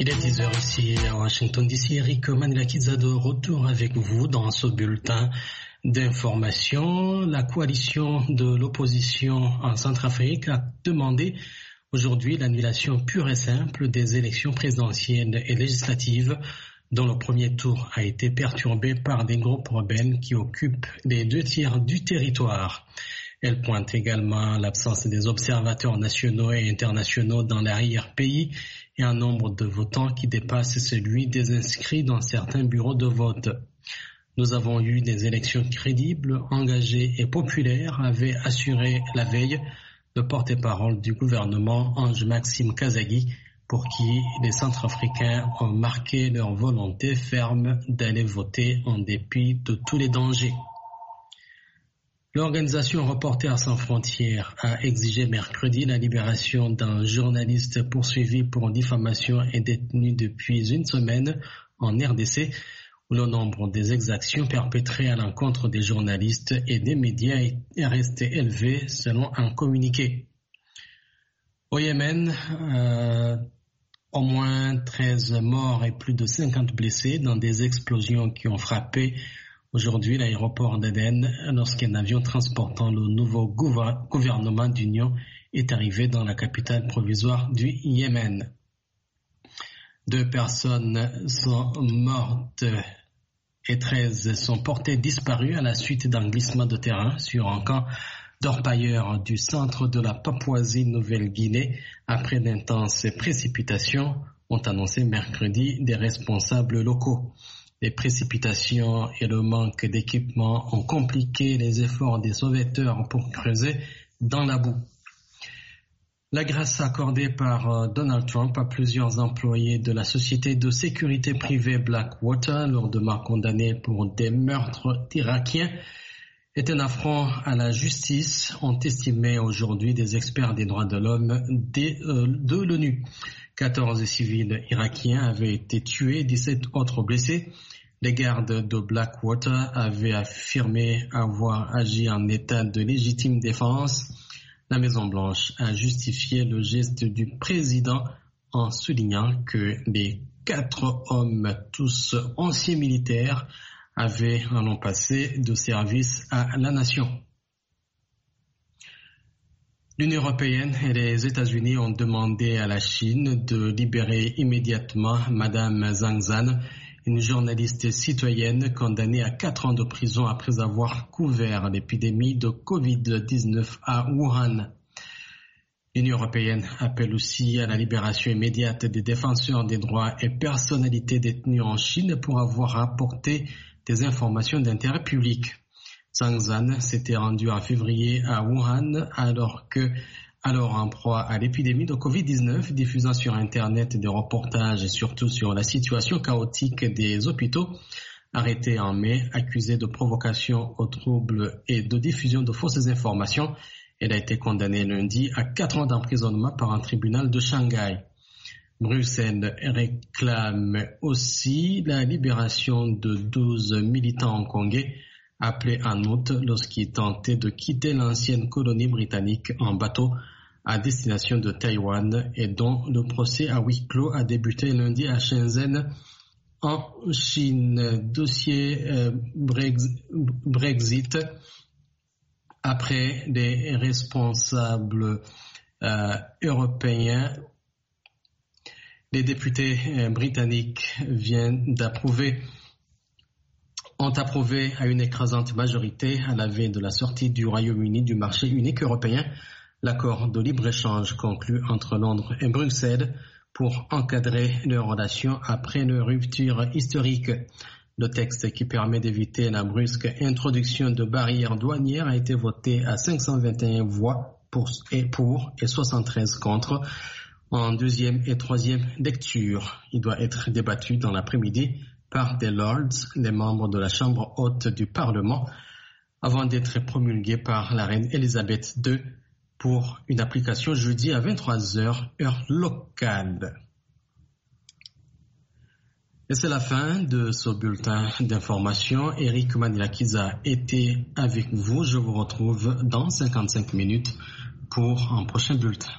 Il est 10 heures ici à Washington DC. Eric Manilakidza de retour avec vous dans ce bulletin d'information. La coalition de l'opposition en Centrafrique a demandé aujourd'hui l'annulation pure et simple des élections présidentielles et législatives dont le premier tour a été perturbé par des groupes rebelles qui occupent les 2/3 du territoire. Elle pointe également l'absence des observateurs nationaux et internationaux dans l'arrière-pays et un nombre de votants qui dépasse celui des inscrits dans certains bureaux de vote. Nous avons eu des élections crédibles, engagées et populaires, avait assuré la veille le porte-parole du gouvernement Ange-Maxime Kazagui, pour qui les Centrafricains ont marqué leur volonté ferme d'aller voter en dépit de tous les dangers. L'organisation Reporters sans frontières a exigé mercredi la libération d'un journaliste poursuivi pour diffamation et détenu depuis une semaine en RDC, où le nombre des exactions perpétrées à l'encontre des journalistes et des médias est resté élevé selon un communiqué. Au Yémen, au moins 13 morts et plus de 50 blessés dans des explosions qui ont frappé aujourd'hui l'aéroport d'Aden lorsqu'un avion transportant le nouveau gouvernement d'union est arrivé dans la capitale provisoire du Yémen. 2 personnes sont mortes et 13 sont portées disparues à la suite d'un glissement de terrain sur un camp d'orpailleurs du centre de la Papouasie-Nouvelle-Guinée après d'intenses précipitations, ont annoncé mercredi des responsables locaux. Les précipitations et le manque d'équipement ont compliqué les efforts des sauveteurs pour creuser dans la boue. La grâce accordée par Donald Trump à plusieurs employés de la société de sécurité privée Blackwater, lourdement condamnés pour des meurtres d'Irakiens, est un affront à la justice, ont estimé aujourd'hui des experts des droits de l'homme de l'ONU. 14 civils irakiens avaient été tués, 17 autres blessés. Les gardes de Blackwater avaient affirmé avoir agi en état de légitime défense. La Maison-Blanche a justifié le geste du président en soulignant que les 4 hommes, tous anciens militaires, avaient en l'an passé de service à la nation. L'Union européenne et les États-Unis ont demandé à la Chine de libérer immédiatement Madame Zhang Zhan, une journaliste citoyenne condamnée à 4 ans de prison après avoir couvert l'épidémie de Covid-19 à Wuhan. L'Union européenne appelle aussi à la libération immédiate des défenseurs des droits et personnalités détenues en Chine pour avoir apporté des informations d'intérêt public. Zhang Zhan s'était rendu en février à Wuhan alors en proie à l'épidémie de Covid-19, diffusant sur Internet des reportages et surtout sur la situation chaotique des hôpitaux. Arrêtée en mai, accusée de provocation aux troubles et de diffusion de fausses informations, elle a été condamnée lundi à 4 ans d'emprisonnement par un tribunal de Shanghai. Bruxelles réclame aussi la libération de 12 militants hongkongais appelés en août lorsqu'ils tentaient de quitter l'ancienne colonie britannique en bateau à destination de Taïwan et dont le procès à huis clos a débuté lundi à Shenzhen en Chine. Dossier Brexit. Après les responsables européens, les députés britanniques ont approuvé à une écrasante majorité à la veille de la sortie du Royaume-Uni du marché unique européen l'accord de libre-échange conclu entre Londres et Bruxelles pour encadrer leurs relations après une rupture historique. Le texte qui permet d'éviter la brusque introduction de barrières douanières a été voté à 521 voix pour et 73 contre en deuxième et troisième lecture. Il doit être débattu dans l'après-midi par des Lords, les membres de la Chambre haute du Parlement, avant d'être promulgué par la reine Elisabeth II pour une application jeudi à 23h, heure locale. Et c'est la fin de ce bulletin d'information. Eric Manilakidza était avec vous. Je vous retrouve dans 55 minutes pour un prochain bulletin.